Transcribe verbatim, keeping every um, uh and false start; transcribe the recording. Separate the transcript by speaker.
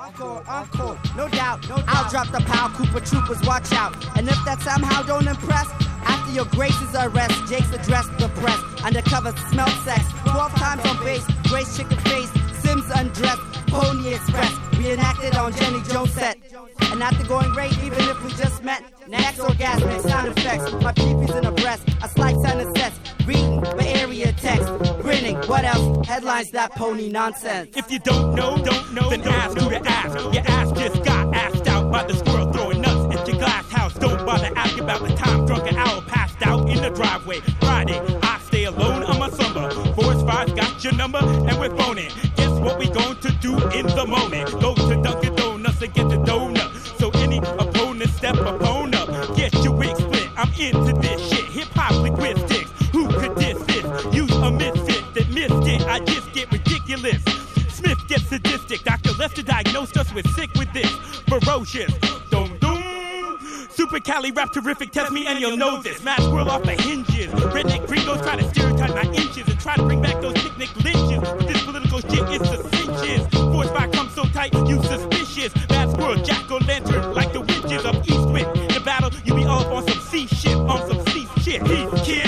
Speaker 1: Encore, encore, no doubt, no doubt. I'll drop the pow, Cooper Troopers, watch out. And if that somehow don't impress, after your grace's arrest, Jake's addressed the press. Undercover smell sex, twelve times on base, Grace chicken face, Sims undressed, Pony Express, reenacted on Jenny Jones set. And after going rate, even if we just met, next orgasmic sound effects, my peepees in a breast, a slice and a set, reading Bay Area text, grinning, what else? Headlines that pony nonsense.
Speaker 2: If you don't know, don't know, then ask who to ask. Your ass just got asked out by the squirrel throwing nuts at your glass house. Don't bother asking about the time drunken owl passed out in the driveway. Friday, I stay alone on my summer. Force five got your number and we're phoning. Guess what we going to do in the moment? Go to Dunkin' Donuts and get the donut. So any opponent step upon up. Get your wig split, I'm into this shit. Hip-hop linguistics, who could diss this? Use a misfit that missed it, I just get ridiculous. Smith gets sadistic, Doctor Lester diagnosed us with sick with this. Ferocious, dum dum. Supercalifragilistic, test me and you'll know this. Mad squirrel off the hinges. Redneck gringos try to stereotype my inches and try to bring back those picnic lynches. But this political shit is the cinches. Force fire comes so tight, you suspicious. Mad squirrel, jack-o'-lantern, like the witches of Eastwick. In battle, you be all up on some sea shit, on some sea shit. He's kid.